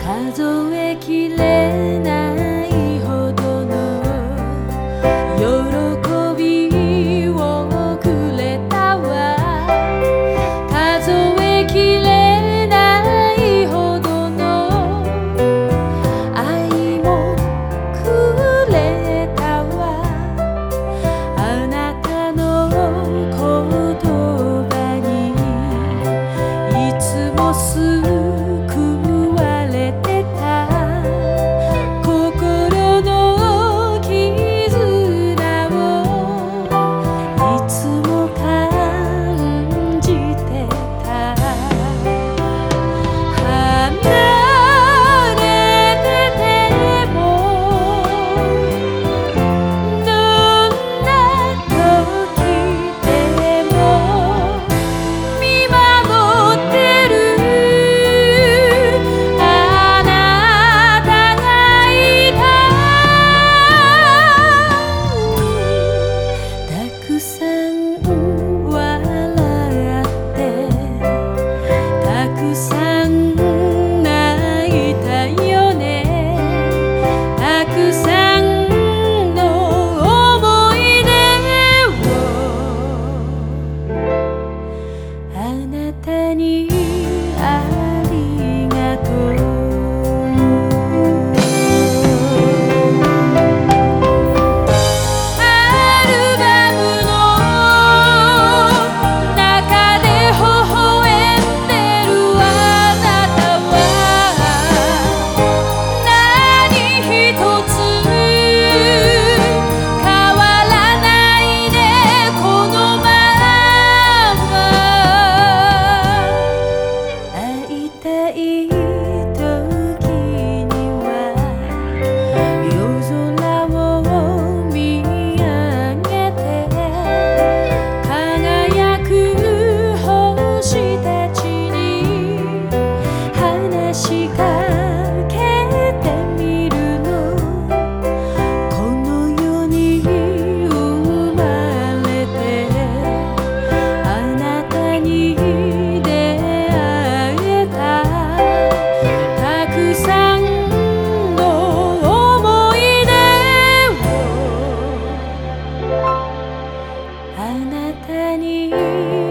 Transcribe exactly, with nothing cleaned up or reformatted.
数えきれないほどの喜びをくれたわ。数えきれないほどの愛もくれたわ。あなたの言葉にいつも救われてた。心の絆をいつも感じてた。離れててもどんな時でも見守ってるあなたがいた。たくさん笑ってたくさん泣いたよね。たくさんの思い出をあなたにありがとう。アルバムの中で微笑んでるあなたは何一つ変わらないでこのまま。会いたい時には夜空を見上げて輝く星たちに話しかけてみるの。この世に生まれてあなたに出会えた。たくさんの思い出をあなたに